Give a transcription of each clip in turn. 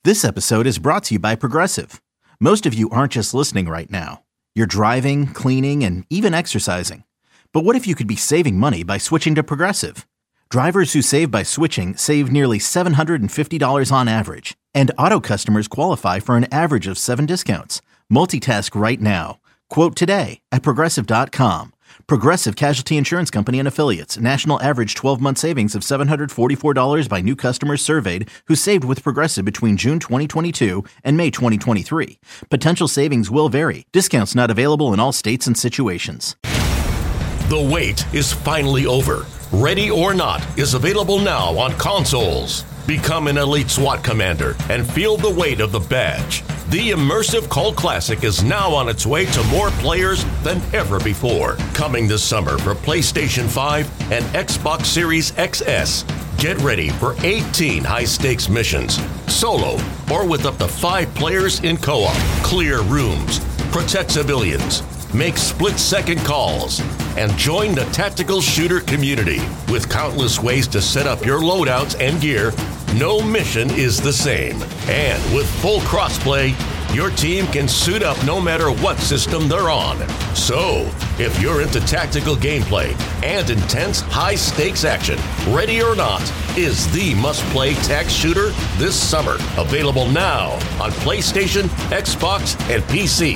This episode is brought to you by Progressive. Most of you aren't just listening right now. You're driving, cleaning, and even exercising. But what if you could be saving money by switching to Progressive? Drivers who save by switching save nearly $750 on average. And auto customers qualify for an average of 7 discounts. Multitask right now. Quote today at Progressive.com. Progressive Casualty Insurance Company and Affiliates. National average 12-month savings of $744 by new customers surveyed who saved with Progressive between June 2022 and May 2023. Potential savings will vary. Discounts not available in all states and situations. The wait is finally over. Ready or Not is available now on consoles. Become an elite SWAT commander and feel the weight of the badge. The immersive cult classic is now on its way to more players than ever before. Coming this summer for PlayStation 5 and Xbox Series XS. Get ready for 18 high-stakes missions, solo or with up to 5 players in co-op. Clear rooms, protect civilians, make split-second calls, and join the tactical shooter community. With countless ways to set up your loadouts and gear, no mission is the same. And with full crossplay, your team can suit up no matter what system they're on. So, if you're into tactical gameplay and intense high-stakes action, Ready or Not is the must-play tac shooter this summer. Available now on PlayStation, Xbox, and PC.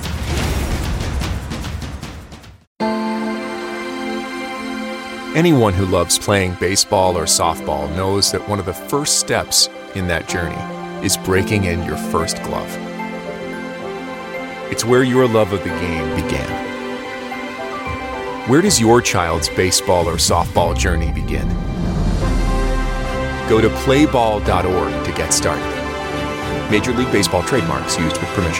Anyone who loves playing baseball or softball knows that one of the first steps in that journey is breaking in your first glove. It's where your love of the game began. Where does your child's baseball or softball journey begin? Go to playball.org to get started. Major League Baseball trademarks used with permission.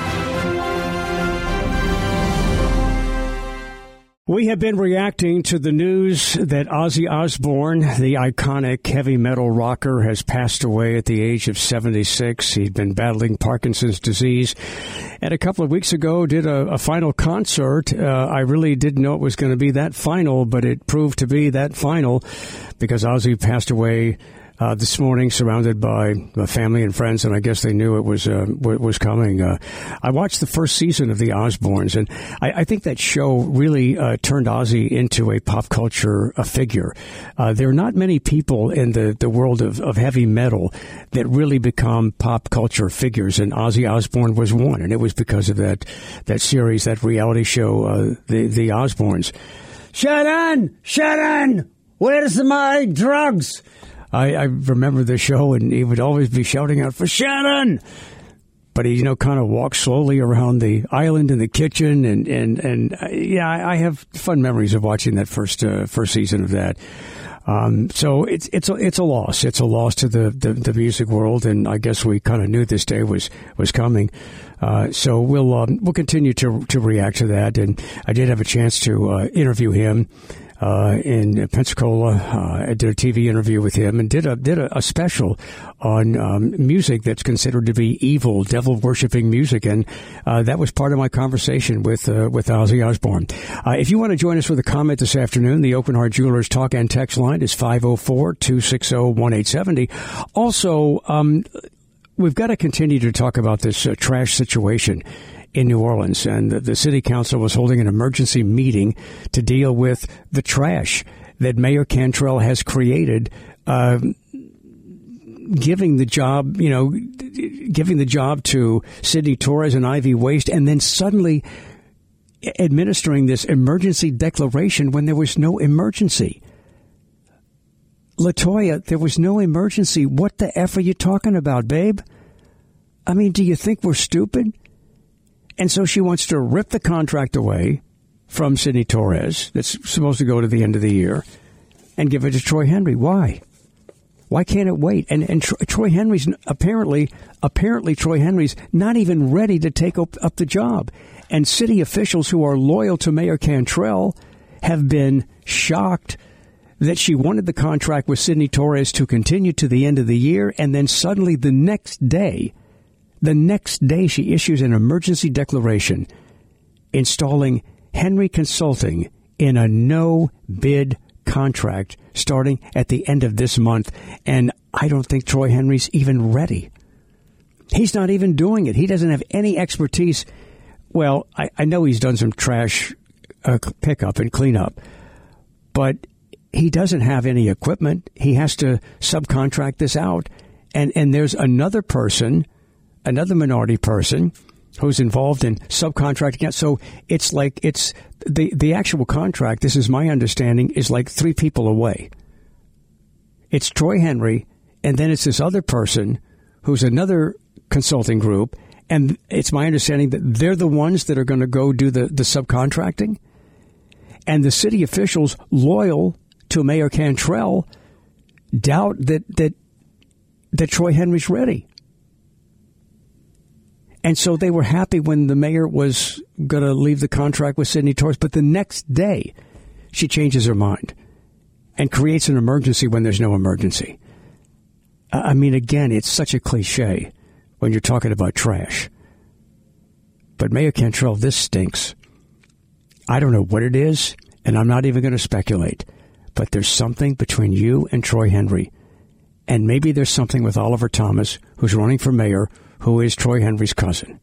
We have been reacting to the news that Ozzy Osbourne, the iconic heavy metal rocker, has passed away at the age of 76. He'd been battling Parkinson's disease. And a couple of weeks ago, did a final concert. I really didn't know it was going to be that final, but it proved to be that final because Ozzy passed away this morning, surrounded by family and friends, and I guess they knew it was coming. I watched the first season of The Osbournes, and I think that show really turned Ozzy into a pop culture figure. There are not many people in the world of heavy metal that really become pop culture figures, and Ozzy Osbourne was one, and it was because of that series, that reality show, The Osbournes. Sharon, where's my drugs? I remember the show, and he would always be shouting out for Shannon. But he, kind of walked slowly around the island in the kitchen, and I have fun memories of watching that first season of that. So it's a loss. It's a loss to the music world, and I guess we kind of knew this day was coming. So we'll continue to react to that, and I did have a chance to interview him. In Pensacola. I did a TV interview with him and did a special on music that's considered to be evil, devil-worshipping music, and that was part of my conversation with Ozzy Osbourne. If you want to join us with a comment this afternoon, the Open Heart Jewelers talk and text line is 504-260-1870. Also, we've got to continue to talk about this trash situation in New Orleans, and the city council was holding an emergency meeting to deal with the trash that Mayor Cantrell has created, giving the job to Sidney Torres and Ivy Waste, and then suddenly administering this emergency declaration when there was no emergency. LaToya, there was no emergency. What the F are you talking about, babe? I mean, do you think we're stupid? And so she wants to rip the contract away from Sidney Torres that's supposed to go to the end of the year and give it to Troy Henry. Why? Why can't it wait? And Troy Henry's apparently Troy Henry's not even ready to take up the job. And city officials who are loyal to Mayor Cantrell have been shocked that she wanted the contract with Sidney Torres to continue to the end of the year, and then suddenly the next day she issues an emergency declaration installing Henry Consulting in a no-bid contract starting at the end of this month. And I don't think Troy Henry's even ready. He's not even doing it. He doesn't have any expertise. Well, I know he's done some trash pickup and cleanup, but he doesn't have any equipment. He has to subcontract this out. And there's another person, another minority person, who's involved in subcontracting. So it's like it's the actual contract, this is my understanding, is like 3 people away. It's Troy Henry, and then it's this other person who's another consulting group, and it's my understanding that they're the ones that are going to go do the subcontracting. And the city officials loyal to Mayor Cantrell doubt that Troy Henry's ready. And so they were happy when the mayor was going to leave the contract with Sidney Torres, but the next day she changes her mind and creates an emergency when there's no emergency. I mean, again, it's such a cliche when you're talking about trash. But Mayor Cantrell, this stinks. I don't know what it is, and I'm not even going to speculate, but there's something between you and Troy Henry. And maybe there's something with Oliver Thomas, who's running for mayor, who is Troy Henry's cousin.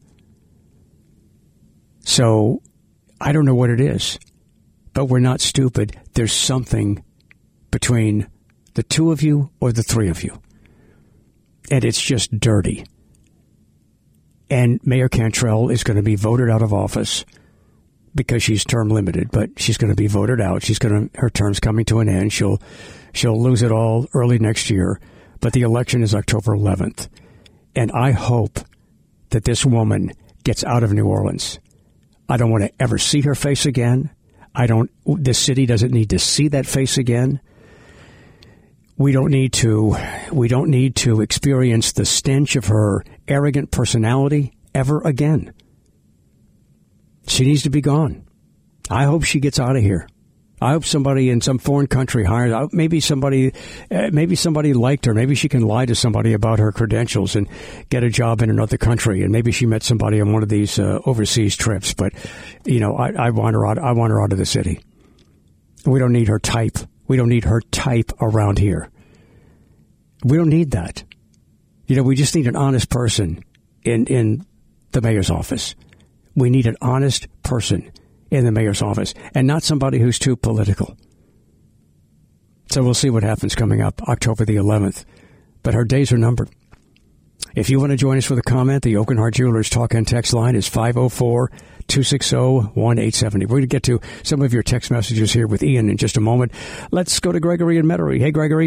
So I don't know what it is, but we're not stupid. There's something between the 2 of you or the 3 of you. And it's just dirty. And Mayor Cantrell is going to be voted out of office because she's term limited, but she's going to be voted out. Her term's coming to an end. She'll lose it all early next year, but the election is October 11th. And I hope that this woman gets out of New Orleans. I don't want to ever see her face again. This city doesn't need to see that face again. We don't need to experience the stench of her arrogant personality ever again. She needs to be gone. I hope she gets out of here. I hope somebody in some foreign country hires. Maybe somebody liked her. Maybe she can lie to somebody about her credentials and get a job in another country. And maybe she met somebody on one of these overseas trips. But I want her out. I want her out of the city. We don't need her type. We don't need her type around here. We don't need that. We just need an honest person in the mayor's office. We need an honest person in the mayor's office, and not somebody who's too political. So we'll see what happens coming up October the 11th. But her days are numbered. If you want to join us for the comment, the Oakenhart Jewelers talk and text line is 504-260-1870. We're going to get to some of your text messages here with Ian in just a moment. Let's go to Gregory in Metairie. Hey, Gregory.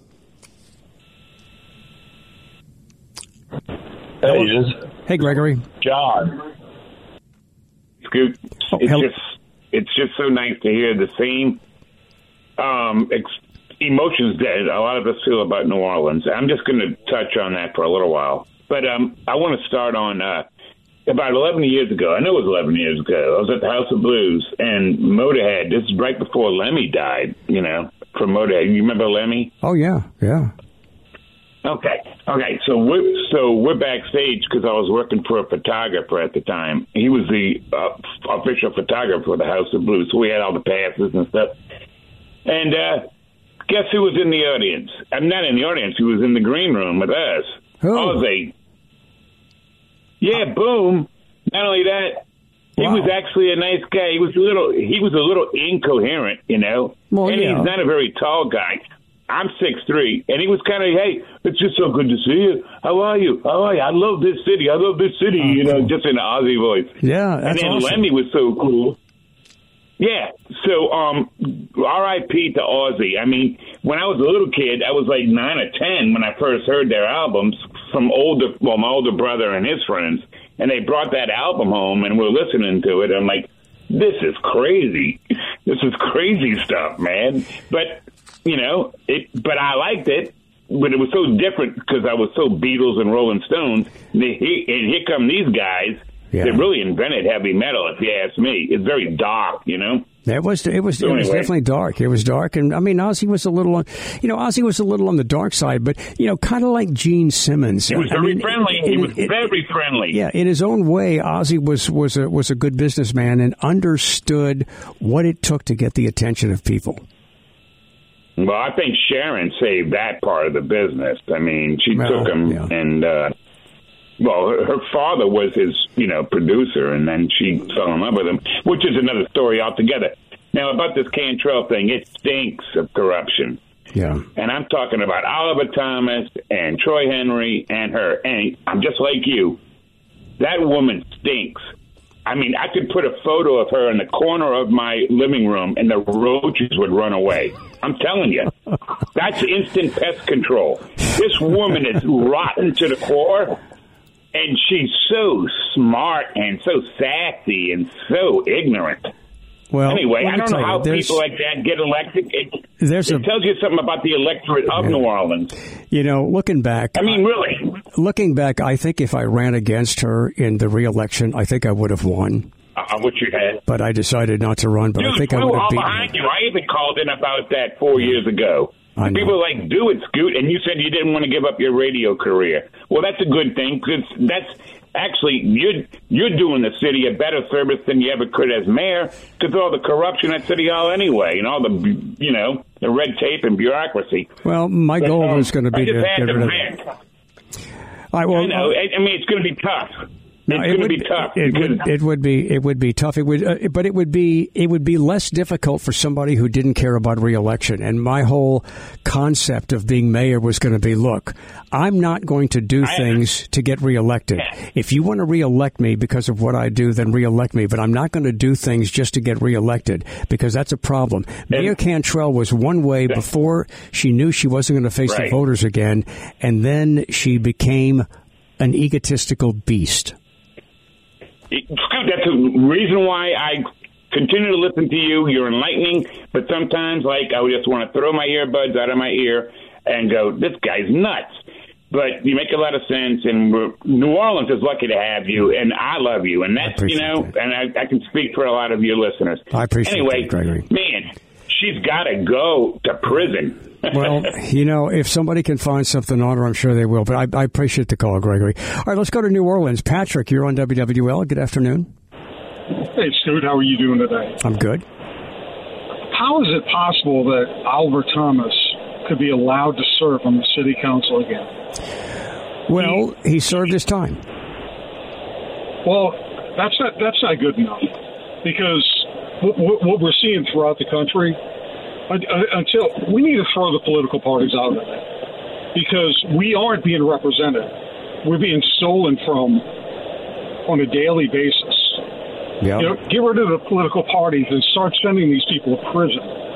Hey, hey, Gregory. John. Scoot. It's just so nice to hear the same emotions that a lot of us feel about New Orleans. I'm just going to touch on that for a little while. But I want to start on about 11 years ago. I know it was 11 years ago. I was at the House of Blues, and Motorhead, this is right before Lemmy died, from Motorhead. You remember Lemmy? Oh, yeah. Okay. So we're backstage because I was working for a photographer at the time. He was the official photographer for the House of Blues. So we had all the passes and stuff. And guess who was in the audience? I'm not in the audience. He was in the green room with us. Who? Ozzy. Yeah, boom. Not only that, he was actually a nice guy. He was a little incoherent, Well, and he's not a very tall guy. I'm 6'3", and he was kind of, hey, it's just so good to see you. How are you? I love this city. Cool. Just in an Aussie voice. Yeah, that's And then awesome. Lemmy was so cool. Yeah, so R.I.P. to Ozzy. I mean, when I was a little kid, I was like 9 or 10 when I first heard their albums from my older brother and his friends, and they brought that album home, and we're listening to it. I'm like, this is crazy. This is crazy stuff, man. But but I liked it, but it was so different because I was so Beatles and Rolling Stones. And here come these guys that really invented heavy metal, if you ask me. It's very dark, It was definitely dark. It was dark, and I mean, Ozzy was a little on the dark side, but kind of like Gene Simmons. He was very friendly. He was very friendly. Yeah, in his own way, Ozzy was a good businessman and understood what it took to get the attention of people. Well, I think Sharon saved that part of the business. I mean, she took him and well, her father was his, producer, and then she fell in love with him, which is another story altogether. Now, about this Cantrell thing, it stinks of corruption. Yeah. And I'm talking about Oliver Thomas and Troy Henry and her. And I'm just like you. That woman stinks. I mean, I could put a photo of her in the corner of my living room and the roaches would run away. I'm telling you. That's instant pest control. This woman is rotten to the core, and she's so smart and so sassy and so ignorant. Well, anyway, I don't know how people like that get elected. It tells you something about the electorate of New Orleans. Looking back... I mean, really. Looking back, I think if I ran against her in the re-election, I think I would have won. What you had. But I decided not to run, but I think I would have beaten her. Behind you. I even called in about that 4 years ago. People were like, do it, Scoot, and you said you didn't want to give up your radio career. Well, that's a good thing, because that's... Actually, you're doing the city a better service than you ever could as mayor, because all the corruption at City Hall anyway, and all the the red tape and bureaucracy. Well, my goal is going to be to get rid of it. All right, well, I know. I mean, it's going to be tough. It's going to be tough. It would be tough. But it would be less difficult for somebody who didn't care about re-election. And my whole concept of being mayor was going to be, look, I'm not going to do things to get re-elected. If you want to re-elect me because of what I do, then re-elect me. But I'm not going to do things just to get re-elected, because that's a problem. Mayor Cantrell was one way before she knew she wasn't going to face the voters again, and then she became an egotistical beast. That's the reason why I continue to listen to you. You're enlightening, but sometimes, I would just want to throw my earbuds out of my ear and go, this guy's nuts. But you make a lot of sense, and New Orleans is lucky to have you, and I love you. And that's, and I can speak for a lot of your listeners. I appreciate that, Gregory. Man, she's got to go to prison. Well, if somebody can find something on her, I'm sure they will. But I appreciate the call, Gregory. All right, let's go to New Orleans. Patrick, you're on WWL. Good afternoon. Hey, Stuart. How are you doing today? I'm good. How is it possible that Oliver Thomas could be allowed to serve on the city council again? Well, he served his time. Well, that's not good enough, because what we're seeing throughout the country, until we need to throw the political parties out of it, because we aren't being represented. We're being stolen from on a daily basis. Yep. Get rid of the political parties and start sending these people to prison.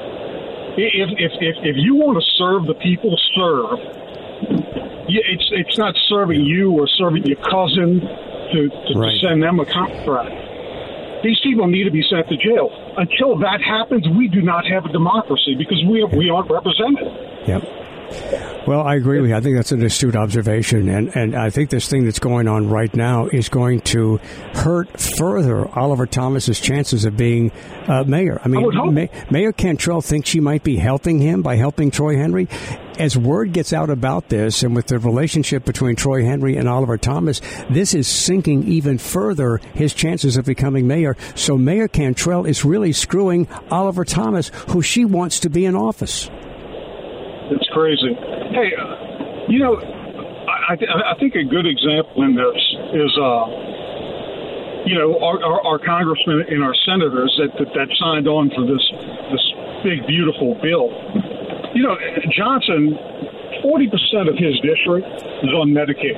If you want to serve the people, serve. It's not serving you or serving your cousin to send them a contract. These people need to be sent to jail. Until that happens, we do not have a democracy, because we aren't represented. Yep. Well, I agree with you. I think that's an astute observation. And I think this thing that's going on right now is going to hurt further Oliver Thomas's chances of being mayor. I mean, Mayor Cantrell thinks she might be helping him by helping Troy Henry. As word gets out about this, and with the relationship between Troy Henry and Oliver Thomas, this is sinking even further his chances of becoming mayor. So Mayor Cantrell is really screwing Oliver Thomas, who she wants to be in office. It's crazy. Hey, I think a good example in this is, our congressmen and our senators that signed on for this big, beautiful bill. Johnson, 40% of his district is on Medicaid.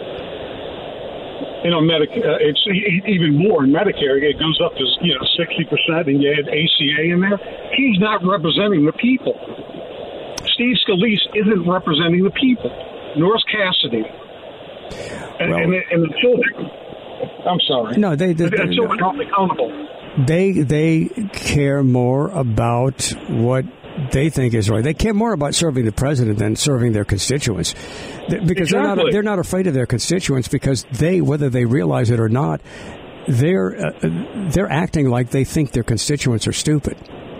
And on Medicare, it's even more in Medicare. It goes up to 60%, and you add ACA in there. He's not representing the people. Steve Scalise isn't representing the people. Norris Cassidy. And the children. I'm sorry. No, the children aren't accountable. They care more about what they think is right. They care more about serving the president than serving their constituents, because they're not afraid of their constituents, because whether they realize it or not, they're acting like they think their constituents are stupid.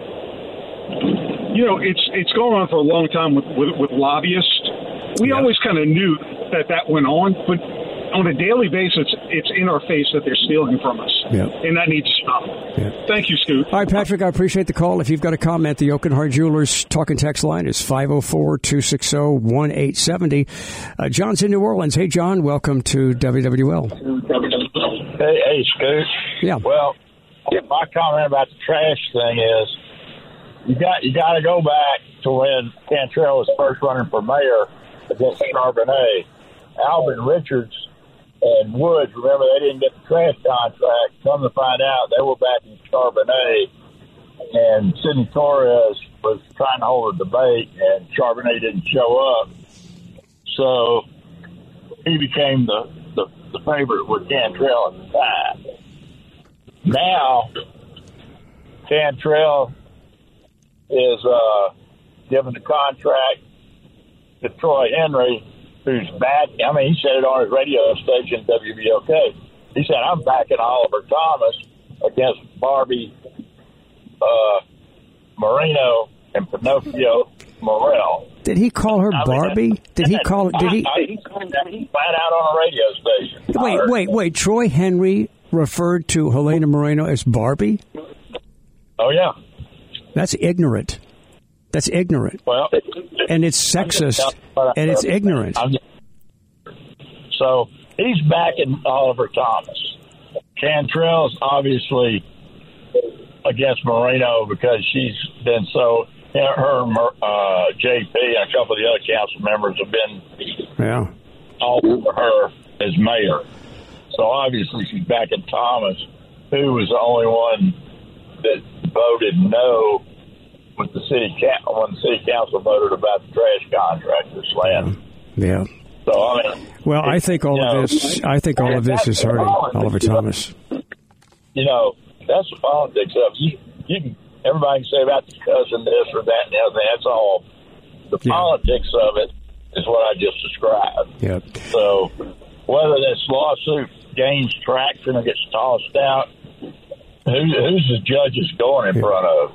It's going on for a long time with lobbyists. We always kind of knew that went on, but on a daily basis, it's in our face that they're stealing from us. Yeah. And that needs to stop. Yeah. Thank you, Scoot. All right, Patrick, I appreciate the call. If you've got a comment, the Oakenhart Jewelers talk and text line is 504-260-1870. John's in New Orleans. Hey, John, welcome to WWL. Hey, Scoot. Yeah. Well, my comment about the trash thing is you got to go back to when Cantrell was first running for mayor against Charbonnet. Alvin Richards and Woods, remember, they didn't get the trash contract. Come to find out, they were backing Charbonnet, and Sidney Torres was trying to hold a debate, and Charbonnet didn't show up. So he became the favorite with Cantrell at the time. Now, Cantrell is given the contract to Troy Henry, who's back. I mean, he said it on his radio station, WBOK. He said, I'm backing Oliver Thomas against Barbie Moreno and Pinocchio Morel. Did he call her Barbie? Did he call it? Did he? He found out on a radio station. Wait. Troy Henry referred to Helena Moreno as Barbie? Oh, yeah. That's ignorant. Well, and it's sexist, and it's ignorant. So he's backing Oliver Thomas. Cantrell's obviously against Moreno because she's been so. Her, JP, and a couple of the other council members have been all over her as mayor. So obviously she's backing Thomas, who was the only one that voted no when the city council voted about the trash contract this land. Yeah. So I mean, well, I think all of this is hurting Oliver Thomas. You know, that's the politics of you can. Everybody can say about discussing this or that and the other thing. That's all. The politics of it is what I just described. Yep. So whether this lawsuit gains traction or gets tossed out, who's the judges going in front of?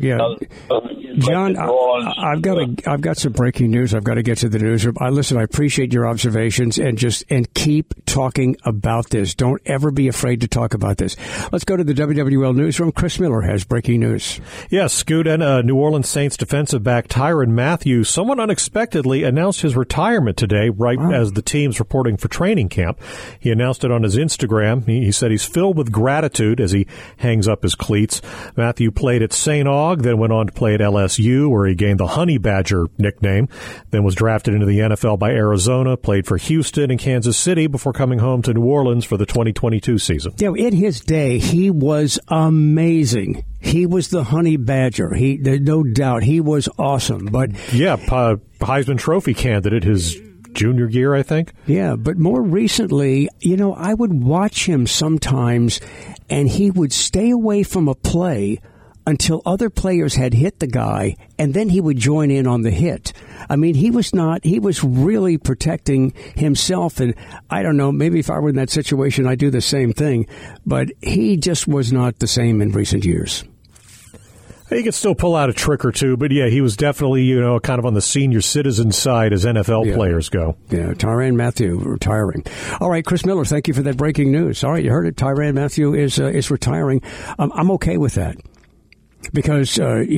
John, I've got some breaking news. I've got to get to the newsroom. I appreciate your observations and keep talking about this. Don't ever be afraid to talk about this. Let's go to the WWL newsroom. Chris Miller has breaking news. Yes, Scoot, and New Orleans Saints defensive back Tyrann Mathieu somewhat unexpectedly announced his retirement today, as the team's reporting for training camp. He announced it on his Instagram. He said he's filled with gratitude as he hangs up his cleats. Mathieu played at St. Aug, then went on to play at LSU, where he gained the Honey Badger nickname, then was drafted into the NFL by Arizona, played for Houston and Kansas City before coming home to New Orleans for the 2022 season. Yeah, in his day, he was amazing. He was the Honey Badger. No doubt, he was awesome. But Heisman Trophy candidate his junior year, I think. Yeah, but more recently, I would watch him sometimes, and he would stay away from a play until other players had hit the guy, and then he would join in on the hit. I mean, he was really protecting himself, and I don't know, maybe if I were in that situation, I'd do the same thing, but he just was not the same in recent years. He could still pull out a trick or two, but he was definitely, kind of on the senior citizen side as NFL players go. Yeah, Tyrann Mathieu retiring. All right, Chris Miller, thank you for that breaking news. All right, you heard it. Tyrann Mathieu is retiring. I'm okay with that because,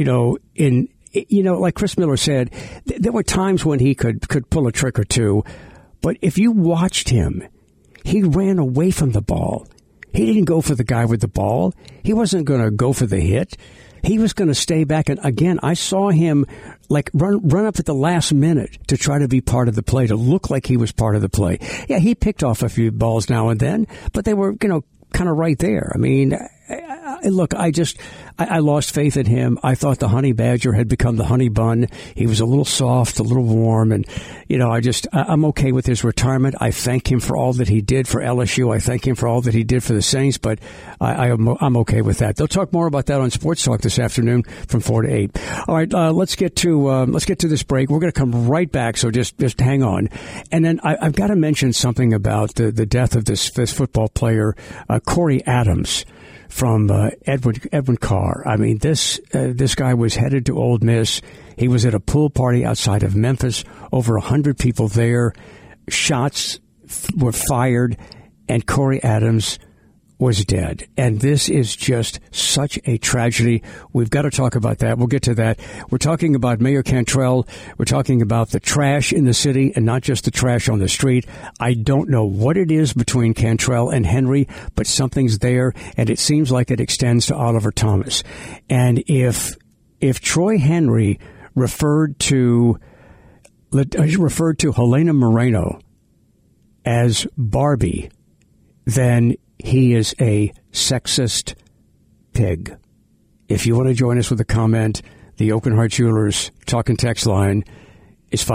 like Chris Miller said, there were times when he could pull a trick or two, but if you watched him, he ran away from the ball. He didn't go for the guy with the ball. He wasn't going to go for the hit. He was going to stay back. And again, I saw him run up at the last minute to try to be part of the play, to look like he was part of the play. Yeah, he picked off a few balls now and then, but they were, kind of right there. I mean, look, I lost faith in him. I thought the Honey Badger had become the Honey Bun. He was a little soft, a little warm, and I'm okay with his retirement. I thank him for all that he did for LSU. I thank him for all that he did for the Saints, but I'm okay with that. They'll talk more about that on Sports Talk this afternoon from 4 to 8. All right, let's get to this break. We're going to come right back, so just hang on. And then I've got to mention something about the death of this football player, Corey Adams, from Edwin Carr. I mean, this guy was headed to Ole Miss. He was at a pool party outside of Memphis. Over 100 people there. Shots were fired, and Corey Adams was dead. And this is just such a tragedy. We've got to talk about that. We'll get to that. We're talking about Mayor Cantrell. We're talking about the trash in the city and not just the trash on the street. I don't know what it is between Cantrell and Henry, but something's there, and it seems like it extends to Oliver Thomas. And if Troy Henry referred to Helena Moreno as Barbie, then he is a sexist pig. If you want to join us with a comment, the Oaken Heart Jewelers talk and text line is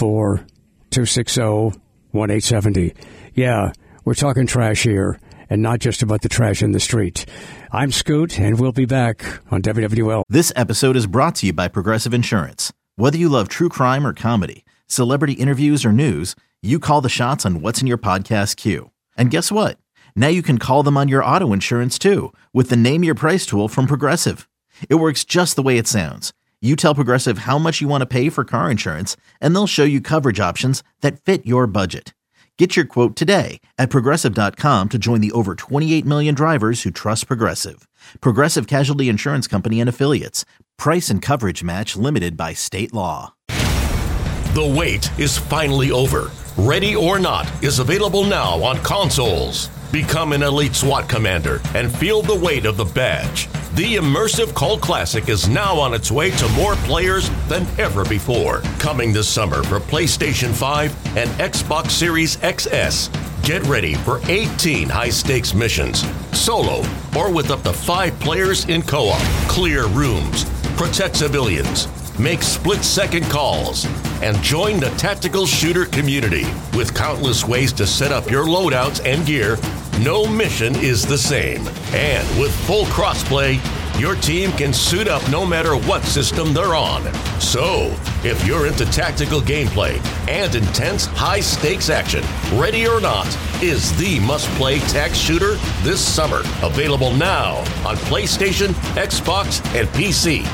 504-260-1870. Yeah, we're talking trash here, and not just about the trash in the street. I'm Scoot, and we'll be back on WWL. This episode is brought to you by Progressive Insurance. Whether you love true crime or comedy, celebrity interviews or news, you call the shots on what's in your podcast queue. And guess what? Now you can call them on your auto insurance, too, with the Name Your Price tool from Progressive. It works just the way it sounds. You tell Progressive how much you want to pay for car insurance, and they'll show you coverage options that fit your budget. Get your quote today at Progressive.com to join the over 28 million drivers who trust Progressive. Progressive Casualty Insurance Company and Affiliates. Price and coverage match limited by state law. The wait is finally over. Ready or Not is available now on consoles. Become an elite SWAT commander and feel the weight of the badge. The immersive cult classic is now on its way to more players than ever before. Coming this summer for PlayStation 5 and Xbox Series XS. Get ready for 18 high-stakes missions, solo or with up to 5 players in co-op. Clear rooms, protect civilians, make split-second calls, and join the tactical shooter community. With countless ways to set up your loadouts and gear, no mission is the same. And with full crossplay, your team can suit up no matter what system they're on. So, if you're into tactical gameplay and intense high-stakes action, Ready or Not is the must-play tac shooter this summer. Available now on PlayStation, Xbox, and PC.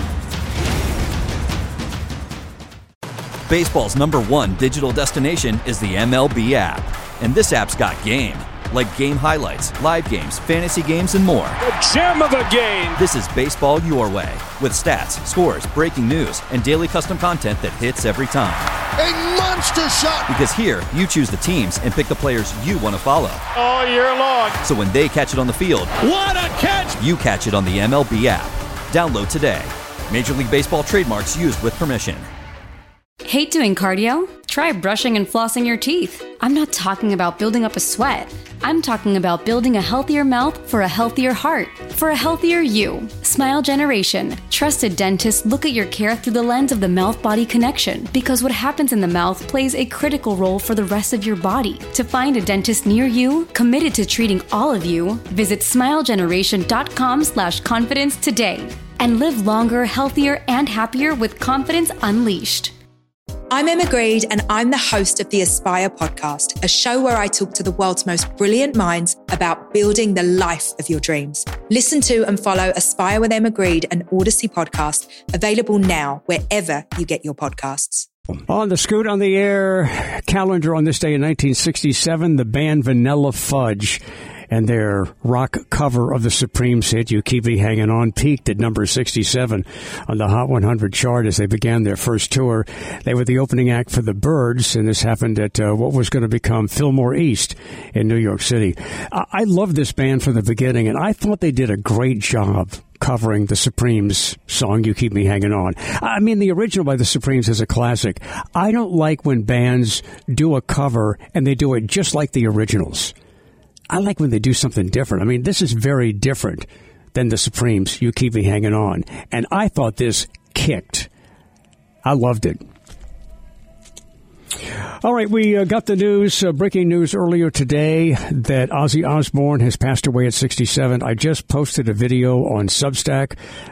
Baseball's #1 digital destination is the MLB app. And this app's got game. Like game highlights, live games, fantasy games, and more. The gem of the game! This is baseball your way. With stats, scores, breaking news, and daily custom content that hits every time. A monster shot! Because here, you choose the teams and pick the players you want to follow. All year long. So when they catch it on the field, what a catch! You catch it on the MLB app. Download today. Major League Baseball trademarks used with permission. Hate doing cardio? Try brushing and flossing your teeth. I'm not talking about building up a sweat. I'm talking about building a healthier mouth for a healthier heart, for a healthier you. Smile Generation. Trusted dentists look at your care through the lens of the mouth-body connection, because what happens in the mouth plays a critical role for the rest of your body. To find a dentist near you, committed to treating all of you, visit smilegeneration.com/confidence today and live longer, healthier, and happier with confidence unleashed. I'm Emma Greed, and I'm the host of the Aspire podcast, a show where I talk to the world's most brilliant minds about building the life of your dreams. Listen to and follow Aspire with Emma Greed, an Odyssey podcast, available now wherever you get your podcasts. On the Scoot on the Air calendar on this day in 1967, the band Vanilla Fudge and their rock cover of the Supremes hit, You Keep Me Hanging On, peaked at number 67 on the Hot 100 chart as they began their first tour. They were the opening act for the Byrds, and this happened at what was going to become Fillmore East in New York City. I loved this band from the beginning, and I thought they did a great job covering the Supremes song, You Keep Me Hanging On. I mean, the original by the Supremes is a classic. I don't like when bands do a cover and they do it just like the originals. I like when they do something different. I mean, this is very different than the Supremes, You Keep Me Hanging On. And I thought this kicked. I loved it. All right, we got the news, breaking news earlier today that Ozzy Osbourne has passed away at 67. I just posted a video on Substack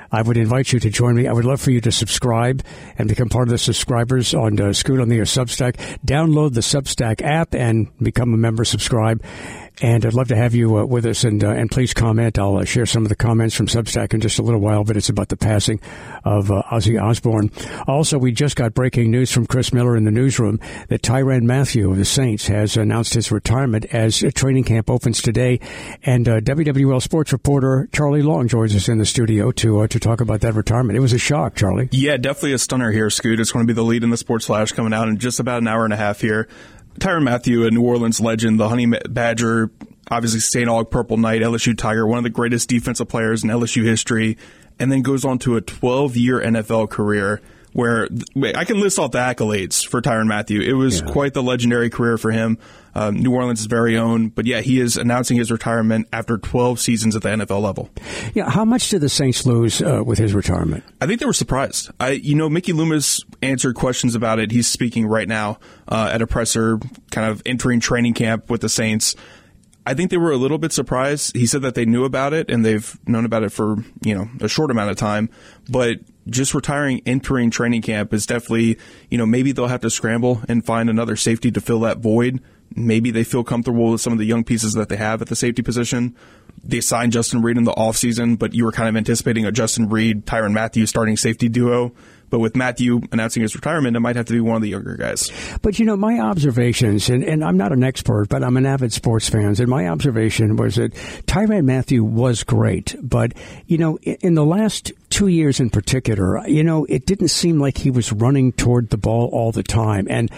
I would invite you to join me. I would love for you to subscribe and become part of the subscribers on Scoot on the Air Substack. Download the Substack app and become a member, subscribe. And I'd love to have you with us, and please comment. I'll share some of the comments from Substack in just a little while, but it's about the passing of Ozzy Osbourne. Also, we just got breaking news from Chris Miller in the newsroom that Tyrann Mathieu of the Saints has announced his retirement as training camp opens today. And WWL sports reporter Charlie Long joins us in the studio to talk about that retirement. It was a shock, Charlie. Yeah, definitely a stunner here, Scoot. It's going to be the lead in the Sports Flash coming out in just about an hour and a half here. Tyrann Mathieu, a New Orleans legend, the Honey Badger, obviously St. Aug Purple Knight, LSU Tiger, one of the greatest defensive players in LSU history, and then goes on to a 12-year NFL career where I can list off the accolades for Tyrann Mathieu. It was quite the legendary career for him. New Orleans' very own. But, yeah, he is announcing his retirement after 12 seasons at the NFL level. Yeah, how much did the Saints lose with his retirement? I think they were surprised. Mickey Loomis answered questions about it. He's speaking right now at a presser, kind of entering training camp with the Saints. I think they were a little bit surprised. He said that they knew about it, and they've known about it for, a short amount of time. But just retiring, entering training camp is definitely, maybe they'll have to scramble and find another safety to fill that void. Maybe they feel comfortable with some of the young pieces that they have at the safety position. They signed Justin Reid in the offseason, but you were kind of anticipating a Justin Reid, Tyrann Mathieu starting safety duo. But with Mathieu announcing his retirement, it might have to be one of the younger guys. But, my observations, and I'm not an expert, but I'm an avid sports fan, and my observation was that Tyrann Mathieu was great. But, in the last 2 years in particular, it didn't seem like he was running toward the ball all the time. And,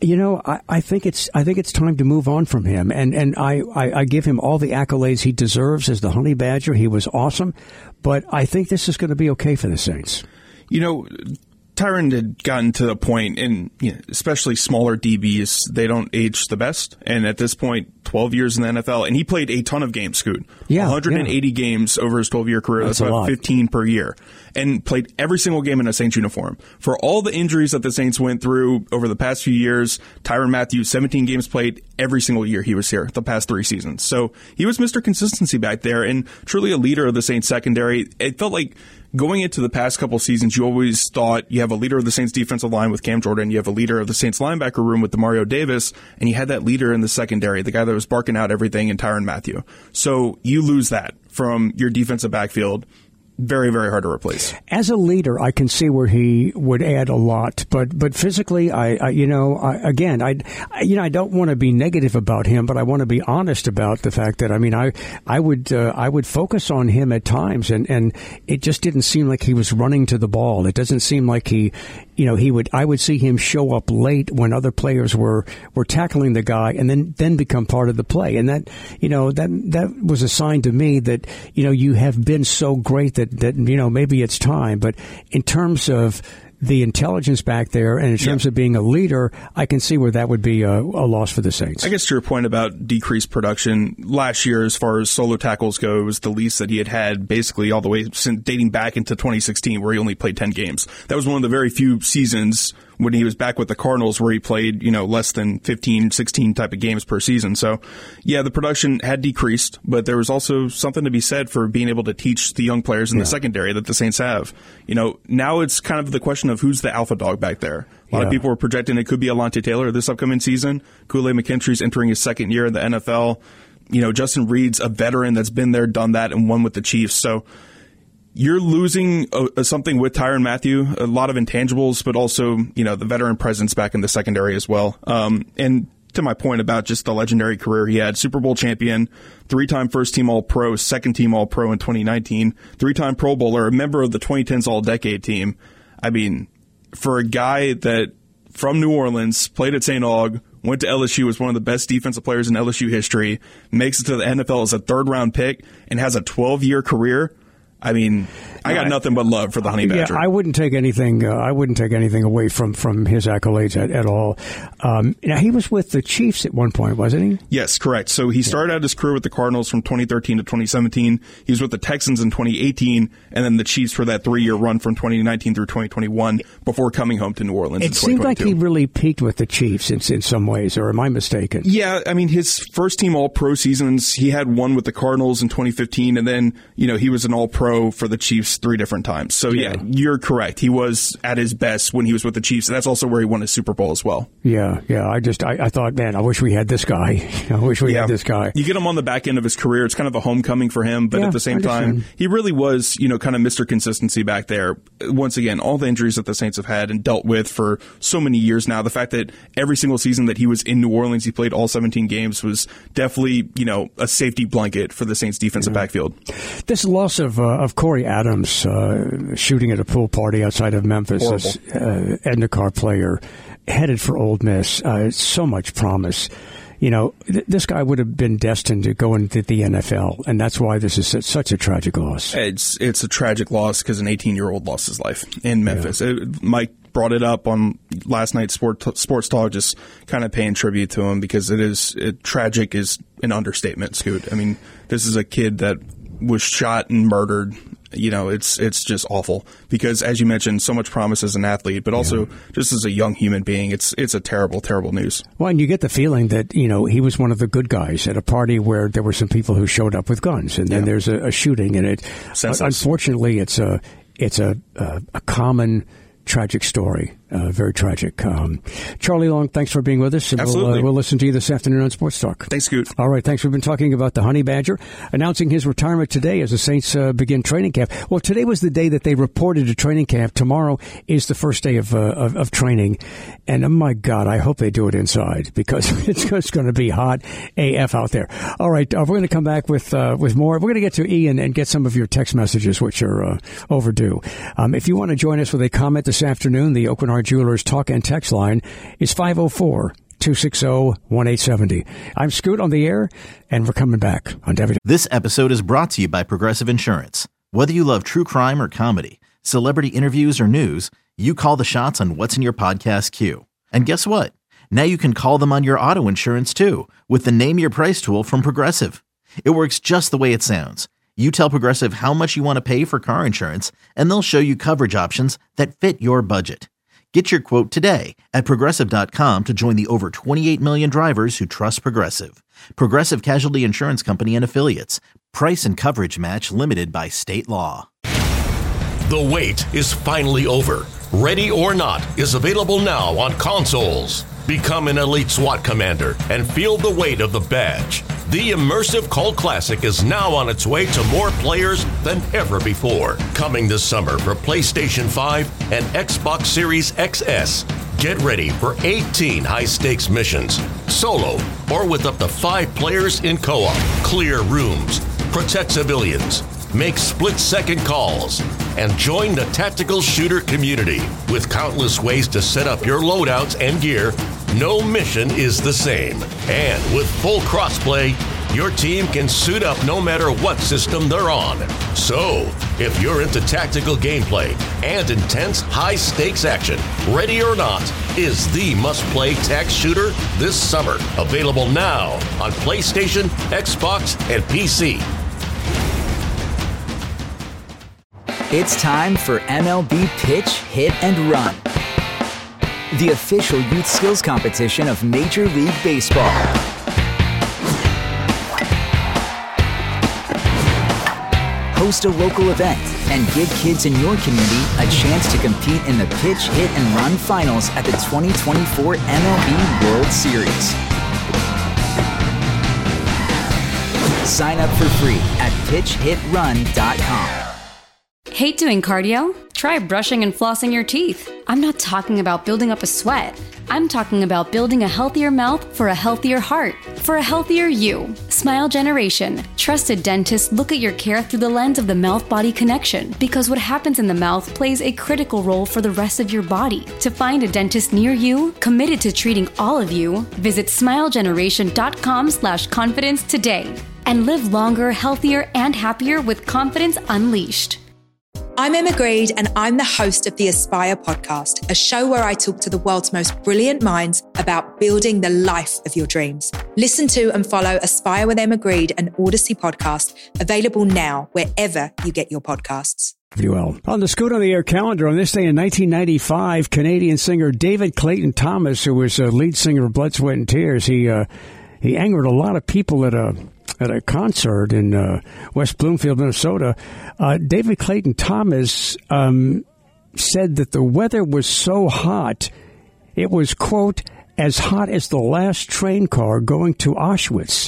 I think it's time to move on from him. And I give him all the accolades he deserves as the Honey Badger. He was awesome. But I think this is going to be okay for the Saints. Tyrann had gotten to the point, and especially smaller DBs, they don't age the best. And at this point, 12 years in the NFL, and he played a ton of games, Scoot. 180 games over his 12-year career. That's about 15 per year. And played every single game in a Saints uniform. For all the injuries that the Saints went through over the past few years, Tyrann Mathieu, 17 games played every single year he was here, the past 3 seasons. So he was Mr. Consistency back there, and truly a leader of the Saints secondary. It felt like going into the past couple seasons, you always thought you have a leader of the Saints defensive line with Cam Jordan, you have a leader of the Saints linebacker room with Demario Davis, and you had that leader in the secondary, the guy that was barking out everything in Tyrann Mathieu. So you lose that from your defensive backfield. Very, very hard to replace. As a leader, I can see where he would add a lot, but physically, I don't want to be negative about him, but I want to be honest about the fact that I would focus on him at times, and it just didn't seem like he was running to the ball. It doesn't seem like I would see him show up late when other players were tackling the guy, and then become part of the play, and that was a sign to me that you have been so great that maybe it's time. But in terms of the intelligence back there, and in terms of being a leader, I can see where that would be a loss for the Saints. I guess to your point about decreased production, last year, as far as solo tackles go, it was the least that he had basically all the way since dating back into 2016, where he only played 10 games. That was one of the very few seasons when he was back with the Cardinals where he played, less than 15, 16 type of games per season. So, yeah, the production had decreased, but there was also something to be said for being able to teach the young players in the secondary that the Saints have. Now it's kind of the question of who's the alpha dog back there. A lot of people were projecting it could be Alontae Taylor this upcoming season. Kool-Aid McKinstry's entering his second year in the NFL. Justin Reid's a veteran that's been there, done that, and won with the Chiefs. So you're losing something with Tyrann Mathieu, a lot of intangibles, but also, the veteran presence back in the secondary as well. And to my point about just the legendary career he had, Super Bowl champion, 3-time first-team All-Pro, second-team All-Pro in 2019, 3-time Pro Bowler, a member of the 2010s All-Decade team. I mean, for a guy that from New Orleans, played at St. Aug, went to LSU, was one of the best defensive players in LSU history, makes it to the NFL as a third-round pick, and has a 12-year career, I mean, I got nothing but love for the Honey Badger. Yeah, I wouldn't take anything. I wouldn't take anything away from his accolades at all. Now he was with the Chiefs at one point, wasn't he? Yes, correct. So he started out his career with the Cardinals from 2013 to 2017. He was with the Texans in 2018, and then the Chiefs for that 3-year run from 2019 through 2021 before coming home to New Orleans. It seemed like he really peaked with the Chiefs in some ways, or am I mistaken? Yeah, I mean his first team All-Pro seasons, he had one with the Cardinals in 2015, and then he was an All-Pro All-Pro for the Chiefs 3 different times. So, yeah, you're correct. He was at his best when he was with the Chiefs, and that's also where he won his Super Bowl as well. Yeah. I thought, man, I wish we had this guy. I wish we had this guy. You get him on the back end of his career. It's kind of a homecoming for him, but at the same time, he really was, kind of Mr. Consistency back there. Once again, all the injuries that the Saints have had and dealt with for so many years now, the fact that every single season that he was in New Orleans, he played all 17 games was definitely, a safety blanket for the Saints defensive backfield. This loss of Corey Adams shooting at a pool party outside of Memphis, this Edna Carr player headed for Ole Miss, so much promise. This guy would have been destined to go into the NFL, and that's why this is such a tragic loss. It's a tragic loss because an 18-year-old lost his life in Memphis. Mike brought it up on last night's Sports Talk, just kind of paying tribute to him because tragic is an understatement, Scoot. I mean, this is a kid that was shot and murdered. It's just awful because, as you mentioned, so much promise as an athlete, but also just as a young human being, it's a terrible, terrible news. Well, and you get the feeling that, he was one of the good guys at a party where there were some people who showed up with guns, and then there's a shooting, and unfortunately, it's a common tragic story. Very tragic. Charlie Long, thanks for being with us. Absolutely. We'll listen to you this afternoon on Sports Talk. Thanks, Scoot. All right, thanks. We've been talking about the Honey Badger announcing his retirement today as the Saints begin training camp. Well, today was the day that they reported to training camp. Tomorrow is the first day of training. And, oh, my God, I hope they do it inside because it's going to be hot AF out there. All right, we're going to come back with more. We're going to get to Ian and get some of your text messages, which are overdue. If you want to join us with a comment this afternoon, the Oakland Art Jewelers talk and text line is 504-260-1870. I'm Scoot on the air, and we're coming back on WW. This episode is brought to you by Progressive Insurance. Whether you love true crime or comedy, celebrity interviews or news, you call the shots on what's in your podcast queue. And guess what? Now you can call them on your auto insurance too with the Name Your Price tool from Progressive. It works just the way it sounds. You tell Progressive how much you want to pay for car insurance, and they'll show you coverage options that fit your budget. Get your quote today at Progressive.com to join the over 28 million drivers who trust Progressive. Progressive Casualty Insurance Company and Affiliates. Price and coverage match limited by state law. The wait is finally over. Ready or Not is available now on consoles. Become an elite SWAT commander and feel the weight of the badge. The immersive Cult Classic is now on its way to more players than ever before. Coming this summer for PlayStation 5 and Xbox Series XS. Get ready for 18 high-stakes missions, solo or with up to 5 players in co-op. Clear rooms, protect civilians, make split-second calls, and join the tactical shooter community. With countless ways to set up your loadouts and gear, no mission is the same. And with full crossplay, your team can suit up no matter what system they're on. So, if you're into tactical gameplay and intense high-stakes action, Ready or Not is the must-play tac shooter this summer. Available now on PlayStation, Xbox, and PC. It's time for MLB Pitch, Hit, and Run, the official youth skills competition of Major League Baseball. Host a local event and give kids in your community a chance to compete in the Pitch, Hit, and Run finals at the 2024 MLB World Series. Sign up for free at pitchhitrun.com. Hate doing cardio? Try brushing and flossing your teeth. I'm not talking about building up a sweat. I'm talking about building a healthier mouth for a healthier heart, for a healthier you. Smile Generation. Trusted dentists look at your care through the lens of the mouth-body connection because what happens in the mouth plays a critical role for the rest of your body. To find a dentist near you, committed to treating all of you, visit smilegeneration.com/confidence today and live longer, healthier, and happier with confidence unleashed. I'm Emma Greed, and I'm the host of the Aspire podcast, a show where I talk to the world's most brilliant minds about building the life of your dreams. Listen to and follow Aspire with Emma Greed, an Odyssey podcast, available now wherever you get your podcasts. Well, on the Scoot on the Air calendar, on this day in 1995, Canadian singer David Clayton Thomas, who was lead singer of Blood, Sweat and Tears, he angered a lot of people at a at a concert in West Bloomfield, Minnesota. David Clayton Thomas said that the weather was so hot, it was, quote, as hot as the last train car going to Auschwitz.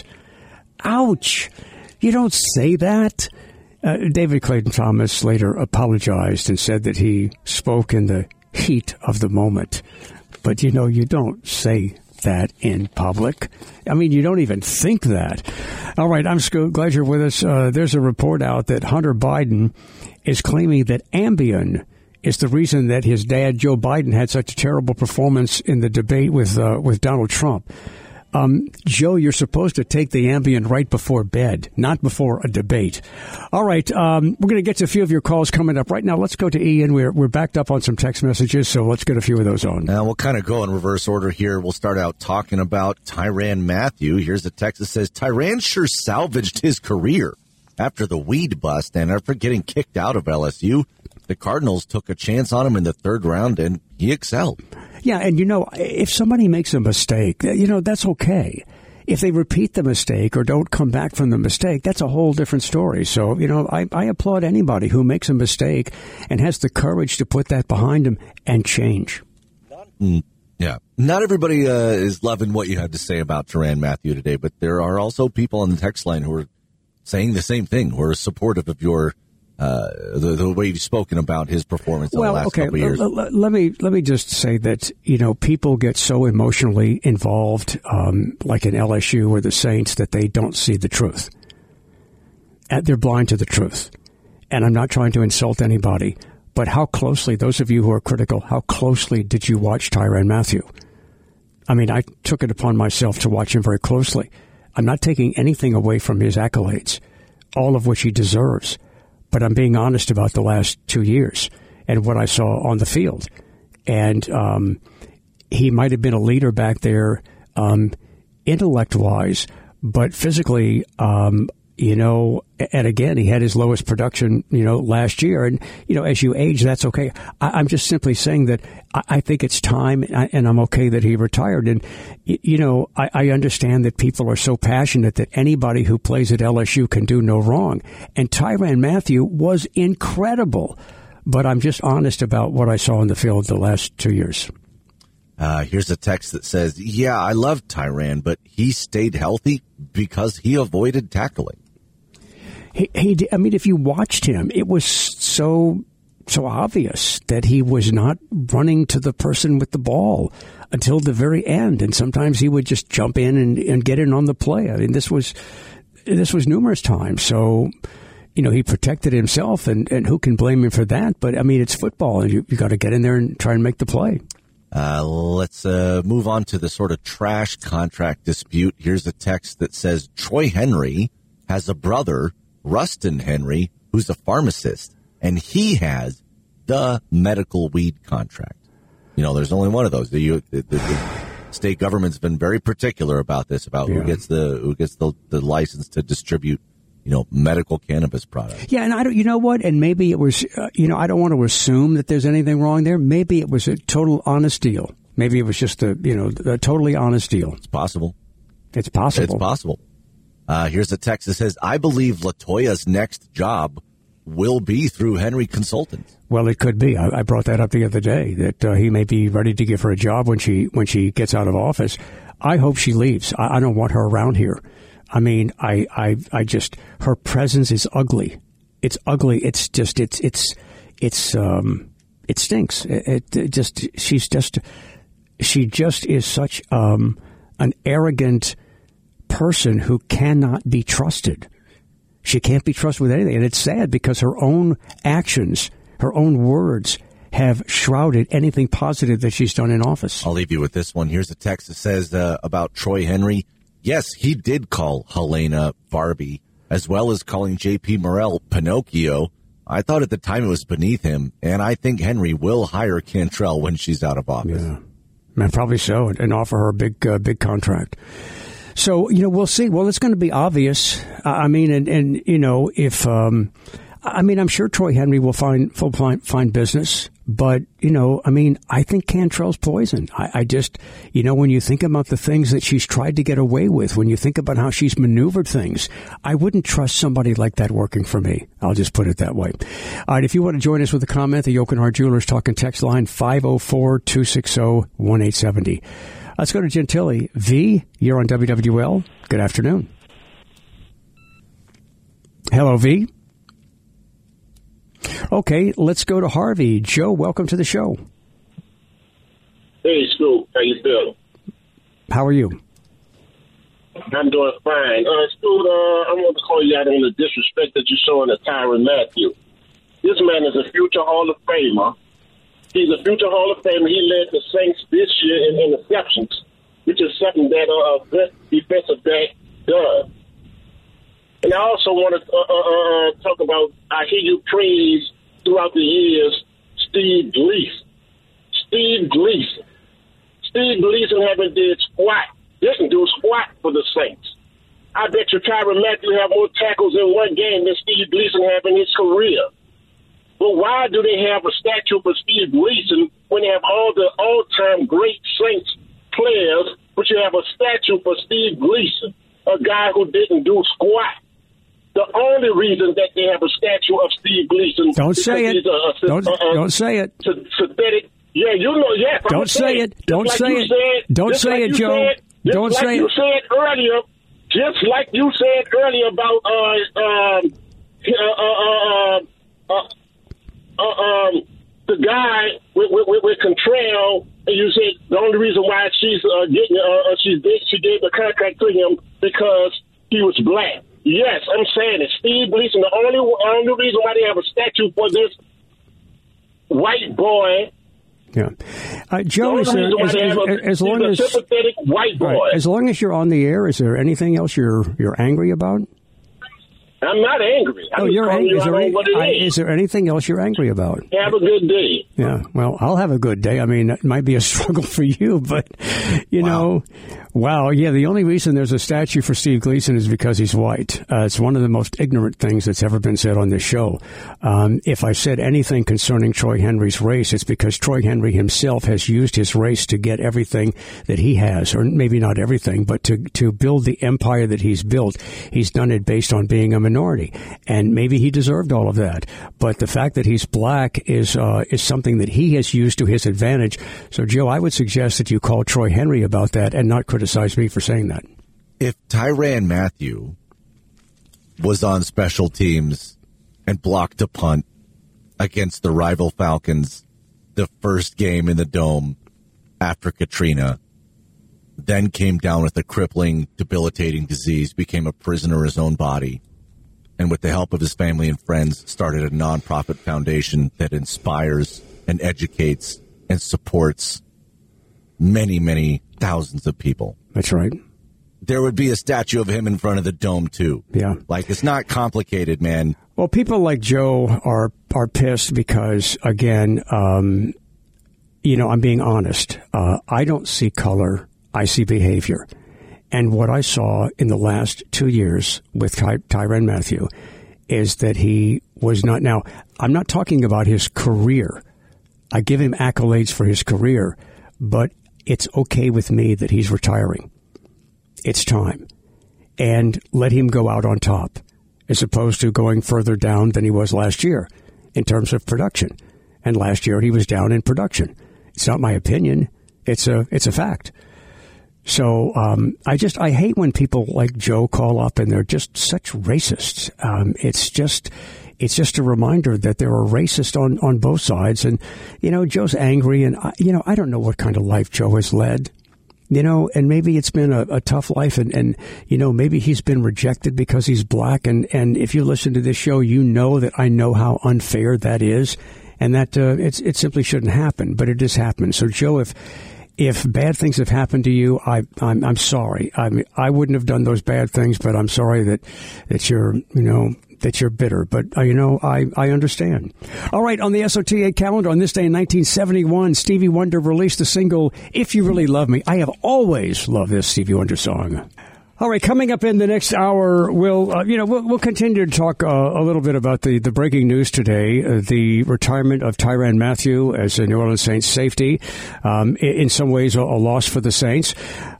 Ouch. You don't say that. David Clayton Thomas later apologized and said that he spoke in the heat of the moment. But, you don't say that in public. I mean, you don't even think that. All right, I'm glad you're with us. There's a report out that Hunter Biden is claiming that Ambien is the reason that his dad, Joe Biden, had such a terrible performance in the debate with Donald Trump. Joe, you're supposed to take the Ambien right before bed, not before a debate. All right, we're going to get to a few of your calls coming up. Right now, let's go to Ian. We're backed up on some text messages, so let's get a few of those on. Now, we'll kind of go in reverse order here. We'll start out talking about Tyrann Mathieu. Here's a text that says, Tyrann sure salvaged his career after the weed bust and after getting kicked out of LSU. The Cardinals took a chance on him in the third round, and he excelled. Yeah, and if somebody makes a mistake, that's okay. If they repeat the mistake or don't come back from the mistake, that's a whole different story. So, I applaud anybody who makes a mistake and has the courage to put that behind them and change. Yeah. Not everybody is loving what you had to say about Tyrann Mathieu today, but there are also people on the text line who are saying the same thing, who are supportive of your the way you've spoken about his performance in the last couple of years. Let me just say that, people get so emotionally involved, like in LSU or the Saints, that they don't see the truth. They're blind to the truth. And I'm not trying to insult anybody, but how closely, those of you who are critical, how closely did you watch Tyrann Mathieu? I mean, I took it upon myself to watch him very closely. I'm not taking anything away from his accolades, all of which he deserves. But I'm being honest about the last 2 years and what I saw on the field. And he might have been a leader back there intellect-wise, but physically, and again, he had his lowest production, last year. And, as you age, that's okay. I'm just simply saying that I think it's time, and I'm okay that he retired. And, I understand that people are so passionate that anybody who plays at LSU can do no wrong. And Tyrann Mathieu was incredible. But I'm just honest about what I saw on the field the last 2 years. Here's a text that says, yeah, I love Tyrann, but he stayed healthy because he avoided tackling. If you watched him, it was so obvious that he was not running to the person with the ball until the very end. And sometimes he would just jump in and get in on the play. I mean, this was numerous times. So, he protected himself, and who can blame him for that? But, it's football, and you got to get in there and try and make the play. Let's move on to the sort of trash contract dispute. Here's a text that says, Troy Henry has a brother, Rustin Henry, who's a pharmacist, and he has the medical weed contract. There's only one of those. The state government's been very particular about this, about who gets the license to distribute, medical cannabis products. Yeah, and you know what? And maybe it was, I don't want to assume that there's anything wrong there. Maybe it was a total honest deal. Maybe it was just a totally honest deal. It's possible. It's possible. It's possible. Here's a text that says, I believe LaToya's next job will be through Henry Consultants. Well, it could be. I brought that up the other day, that he may be ready to give her a job when she gets out of office. I hope she leaves. I don't want her around here. I mean, I just, her presence is ugly. It's ugly. It's just, it stinks. She just is such an arrogant person who cannot be trusted. She can't be trusted with anything. And it's sad because her own actions, her own words have shrouded anything positive that she's done in office. I'll leave you with this one. Here's a text that says about Troy Henry. Yes, he did call Helena Barbie, as well as calling J.P. Morrell Pinocchio. I thought at the time it was beneath him, and I think Henry will hire Cantrell when she's out of office. Yeah, man, probably so, and offer her a big contract. So, we'll see. Well, it's going to be obvious. If I'm sure Troy Henry will find business. But, I think Cantrell's poison. I just, when you think about the things that she's tried to get away with, when you think about how she's maneuvered things, I wouldn't trust somebody like that working for me. I'll just put it that way. All right, if you want to join us with a comment, the Yokenhart Jewelers Talking text line 504-260-1870. Let's go to Gentilly. V, you're on WWL. Good afternoon. Hello, V. Okay, let's go to Harvey. Joe, welcome to the show. Hey, Scoop. How you feeling? How are you? I'm doing fine. Scoop, I want to call you out on the disrespect that you're showing to Tyrann Mathieu. This man is a future Hall of Famer. He's a future Hall of Famer. He led the Saints this year in interceptions, which is something that a defensive back does. And I also want to talk about, I hear you praise throughout the years, Steve Gleason. Steve Gleason haven't didn't do squat for the Saints. I bet you Tyrann Mathieu have more tackles in one game than Steve Gleason have in his career. But why do they have a statue for Steve Gleason when they have all the all-time great Saints players, but you have a statue for Steve Gleason, a guy who didn't do squat? The only reason that they have a statue of Steve Gleason... Don't say it. Don't say it. Synthetic. Yeah, yes. Don't say it. Don't say it. Don't say it, Joe. Don't say it. Just like you said earlier about the guy with Cantrell, and you said the only reason why she gave the contract to him because he was black. Yes, I'm saying it. Steve Gleason, the only reason why they have a statue for this white boy. Yeah, Joe, as long as sympathetic white boy. Right, as long as you're on the air, is there anything else you're angry about? I'm not angry. You're angry. Is there anything else you're angry about? Have a good day. Yeah, well, I'll have a good day. I mean, it might be a struggle for you, but, yeah, the only reason there's a statue for Steve Gleason is because he's white. It's one of the most ignorant things that's ever been said on this show. If I said anything concerning Troy Henry's race, it's because Troy Henry himself has used his race to get everything that he has, or maybe not everything, but to build the empire that he's built. He's done it based on being a minority, and maybe he deserved all of that. But the fact that he's black is something that he has used to his advantage. So, Joe, I would suggest that you call Troy Henry about that and not criticize me for saying that. If Tyrann Mathieu was on special teams and blocked a punt against the rival Falcons the first game in the Dome after Katrina, then came down with a crippling, debilitating disease, became a prisoner in his own body, and with the help of his family and friends, started a nonprofit foundation that inspires and educates and supports many, many thousands of people. That's right. There would be a statue of him in front of the Dome, too. Yeah. Like, it's not complicated, man. Well, people like Joe are pissed because, again, I'm being honest. I don't see color. I see behavior. And what I saw in the last 2 years with Tyrann Mathieu is that he was not... Now, I'm not talking about his career. I give him accolades for his career, but it's okay with me that he's retiring. It's time. And let him go out on top, as opposed to going further down than he was last year in terms of production. And last year he was down in production. It's not my opinion. It's a fact. So I hate when people like Joe call up and they're just such racists. It's just a reminder that there are racists on both sides. And, Joe's angry. And, I don't know what kind of life Joe has led. And maybe it's been a tough life. And maybe he's been rejected because he's black. And if you listen to this show, you know that I know how unfair that is. And that it simply shouldn't happen. But it has happened. So, Joe, if bad things have happened to you, I'm sorry. I mean, I wouldn't have done those bad things, but I'm sorry that you're bitter. But I understand. All right, on the SOTA calendar on this day in 1971, Stevie Wonder released the single "If You Really Love Me." I have always loved this Stevie Wonder song. All right, coming up in the next hour, we'll continue to talk a little bit about the breaking news today, the retirement of Tyrann Mathieu as a New Orleans Saints safety, in some ways a loss for the Saints.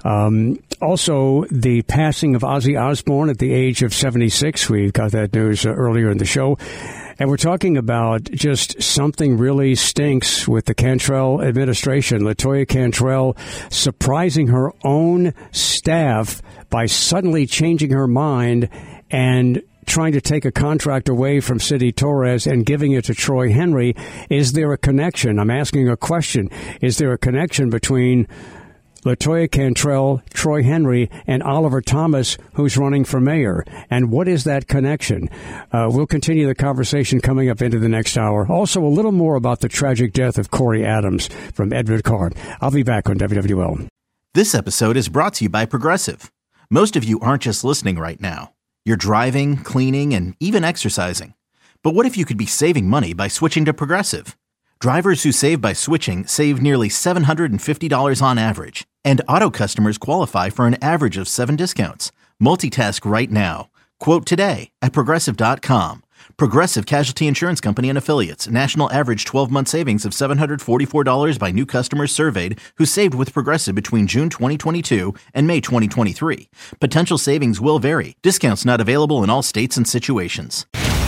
Also, the passing of Ozzy Osbourne at the age of 76. We got that news earlier in the show. And we're talking about just something really stinks with the Cantrell administration. LaToya Cantrell surprising her own staff by suddenly changing her mind and trying to take a contract away from Sidney Torres and giving it to Troy Henry. Is there a connection? I'm asking a question. Is there a connection between LaToya Cantrell, Troy Henry, and Oliver Thomas, who's running for mayor? And what is that connection? We'll continue the conversation coming up into the next hour. Also, a little more about the tragic death of Corey Adams from Edward Carr. I'll be back on WWL. This episode is brought to you by Progressive. Most of you aren't just listening right now. You're driving, cleaning, and even exercising. But what if you could be saving money by switching to Progressive? Drivers who save by switching save nearly $750 on average. And auto customers qualify for an average of 7 discounts. Multitask right now. Quote today at Progressive.com. Progressive Casualty Insurance Company and Affiliates. National average 12-month savings of $744 by new customers surveyed who saved with Progressive between June 2022 and May 2023. Potential savings will vary. Discounts not available in all states and situations.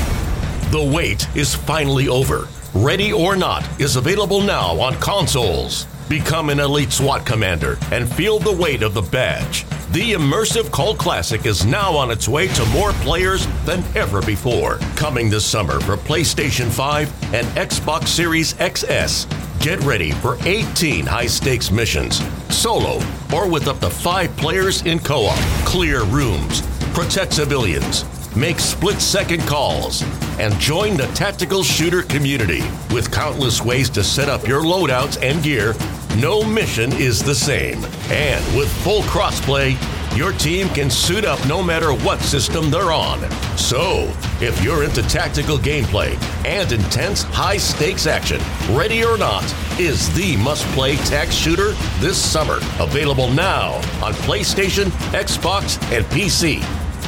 The wait is finally over. Ready or Not is available now on consoles. Become an elite SWAT commander and feel the weight of the badge. The immersive Cult Classic is now on its way to more players than ever before. Coming this summer for PlayStation 5 and Xbox Series XS. Get ready for 18 high-stakes missions, solo or with up to 5 players in co-op. Clear rooms, protect civilians, make split-second calls, and join the tactical shooter community. With countless ways to set up your loadouts and gear, no mission is the same. And with full crossplay, your team can suit up no matter what system they're on. So, if you're into tactical gameplay and intense high-stakes action, Ready or Not is the must-play tac shooter this summer. Available now on PlayStation, Xbox, and PC.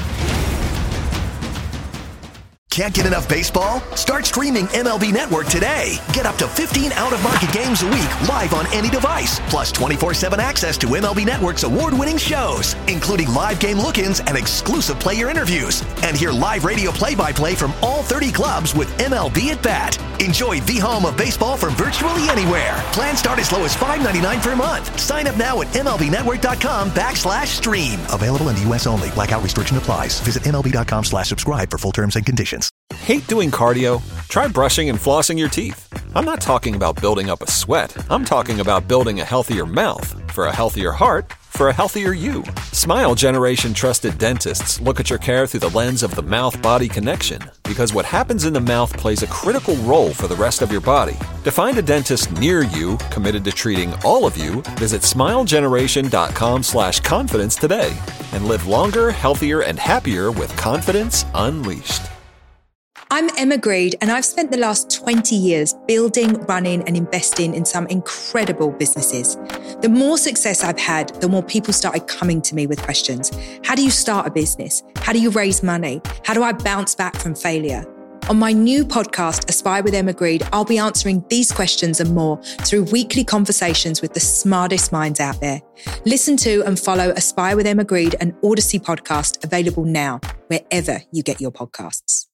Can't get enough baseball? Start streaming MLB Network today. Get up to 15 out-of-market games a week live on any device, plus 24/7 access to MLB Network's award-winning shows, including live game look-ins and exclusive player interviews. And hear live radio play-by-play from all 30 clubs with MLB at Bat. Enjoy the home of baseball from virtually anywhere. Plans start as low as $5.99 per month. Sign up now at MLBnetwork.com/stream. Available in the U.S. only. Blackout restriction applies. Visit MLB.com/subscribe for full terms and conditions. Hate doing cardio? Try brushing and flossing your teeth. I'm not talking about building up a sweat. I'm talking about building a healthier mouth for a healthier heart for a healthier you. Smile Generation trusted dentists look at your care through the lens of the mouth-body connection, because what happens in the mouth plays a critical role for the rest of your body. To find a dentist near you committed to treating all of you, visit smilegeneration.com/confidence today and live longer, healthier, and happier with confidence unleashed. I'm Emma Greed, and I've spent the last 20 years building, running, and investing in some incredible businesses. The more success I've had, the more people started coming to me with questions. How do you start a business? How do you raise money? How do I bounce back from failure? On my new podcast, Aspire with Emma Greed, I'll be answering these questions and more through weekly conversations with the smartest minds out there. Listen to and follow Aspire with Emma Greed, an Odyssey podcast available now, wherever you get your podcasts.